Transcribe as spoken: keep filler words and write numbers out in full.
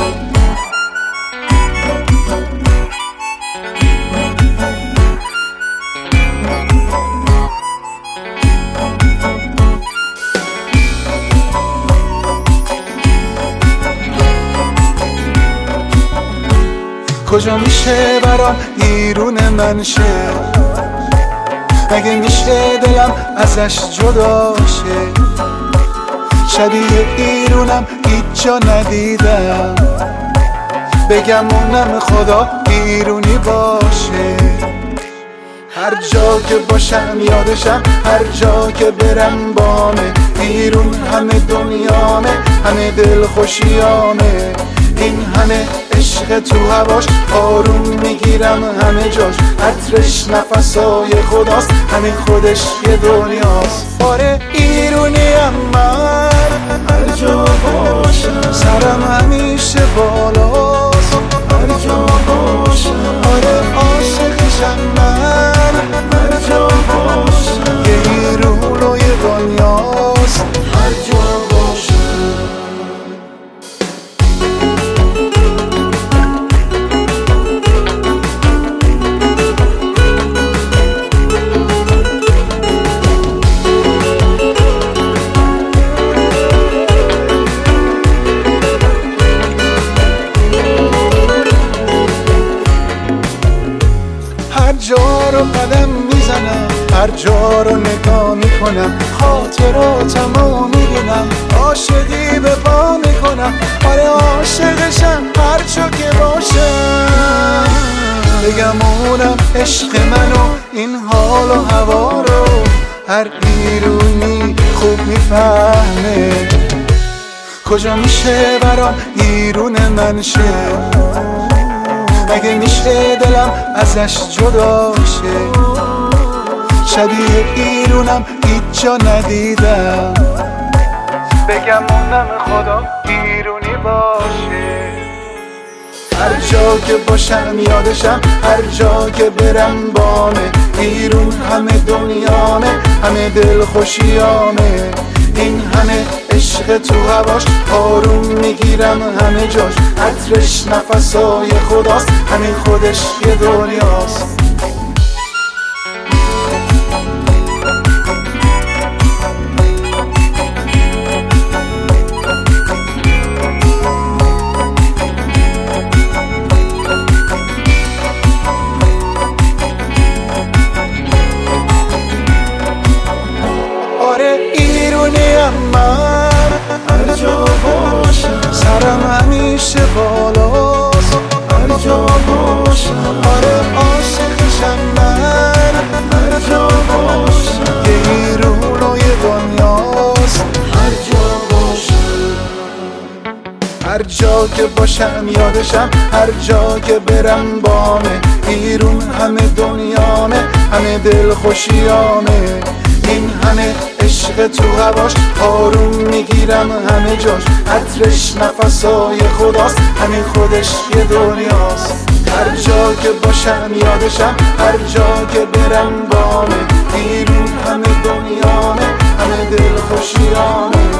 کجا میشه برام ایرون من شه؟ مگه میشه دلم ازش جدا شه؟ شبیه ایرونم هیچ جا ندیدم، بگم اونم خدا ایرونی باشه. هر جا که باشم یادشم، هر جا که برم بامه. ایرون همه دنیامه، همه دل خوشیامه. این همه عشق تو هواش، آروم میگیرم همه جاش. عطرش نفسای خداست، همین خودش یه دنیاست. آره ایرونیم من، هر جا باشم سرم همیشه بالاست. هر جا باشم آره عاشقشم من، هر جا باشم یه ایرون و یه دنیاست. هر جا باشم هر جا رو قدم میزنم، هر جا رو نگاه میکنم. خاطراتمو میبینم، عاشقی به پا میکنم. آره عاشقشم هر جا که باشم، بگم اونم عشق منو، این حال و هوا رو. هر ایرونی خوب میفهمه کجا میشه برام ایرون من شه. مگه میشه دلم ازش جدا شه؟ شبیه ایرونم هیچ جا ندیدم، بگم اونم خدا ایرونی باشه. هر جا که باشم یادشم، هر جا که برم بامه. ایرون همه دنیامه، همه دل خوشیامه. این همه عشق تو هواش، آروم میگیرم همه جاش. عطرش نفسای خداست، همین خودش یه دنیاست. آره ایرونیم من، هر جا باشم سرم همیشه بالاست. هر جا باشم آره عاشقشم من، هر جا باشم یه ایرون و یه دنیاست. هر جا باشم هر جا که باشم یادشم، هر جا که برم بامه. ایرون همه دنیامه، همه دل خوشیامه. این همه عشق تو هواش، آروم میگیرم همه جاش. عطرش نفسای خداست، همین خودش یه دنیاست. هر جا که باشم یادشم، هر جا که برم بامه. ایرون همه دنیامه، همه دل خوشیامه.